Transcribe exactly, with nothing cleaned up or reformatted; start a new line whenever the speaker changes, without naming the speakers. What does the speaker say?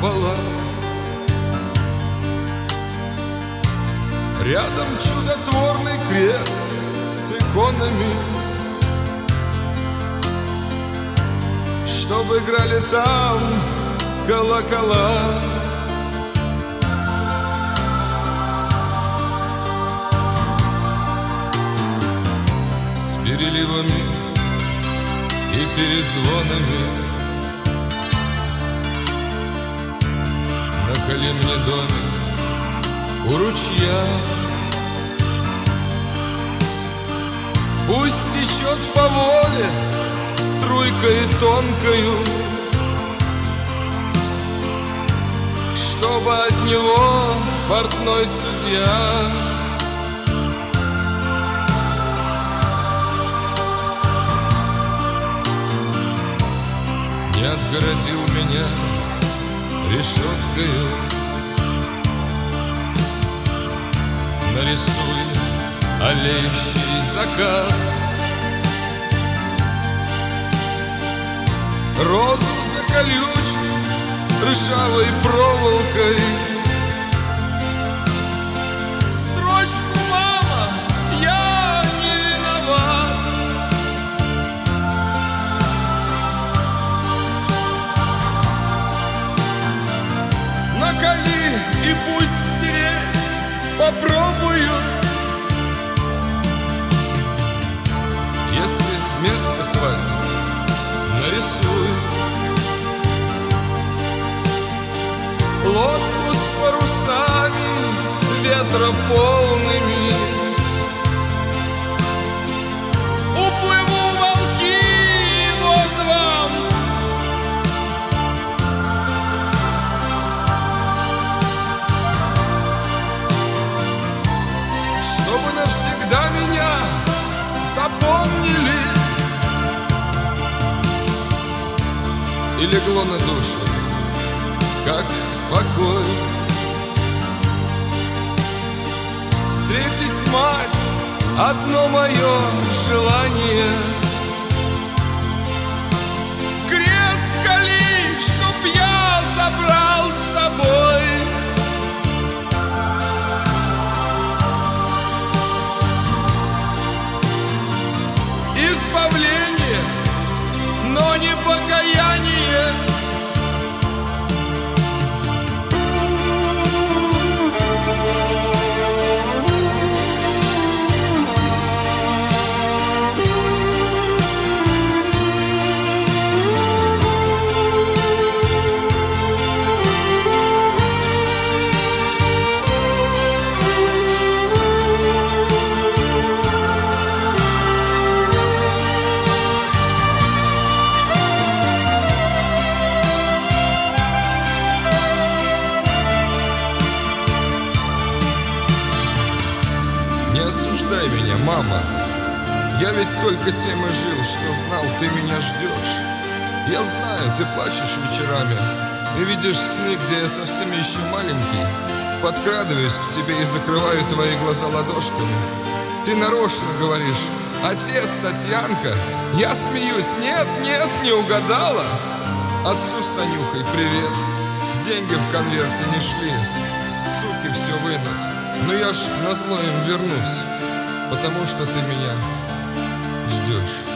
купола. Рядом чудотворный крест с иконами, чтоб играли там колокола. С переливами и перезвонами наколи мне домик у ручья. Пусть течет по воле струйкой тонкою, чтобы от него портной судья не отгородил меня решеткою. Нарисуй олеющий закат, розу заколючь ржавой проволокой. Строчку: мама, я не виноват. Наколи и пусть стереть попробую. Если места хватит, нарисую лодку с парусами ветрополными. Уплыву в волки, вот вам. Чтобы навсегда меня запомнили. И легло на душу, как покой, встретить мать — одно мое желание. Крест кали, чтоб я забрал с собой. Избавление, но не покаяние. Не осуждай меня, мама. Я ведь только тем и жил, что знал, ты меня ждешь. Я знаю, ты плачешь вечерами и видишь сны, где я совсем еще маленький. Подкрадываюсь к тебе и закрываю твои глаза ладошками. Ты нарочно говоришь: отец, Татьянка. Я смеюсь: нет, нет, не угадала. Отцу с Танюхой привет. Деньги в конверте не шли, суки все вынут. Но я ж назло им вернусь, потому что ты меня ждешь.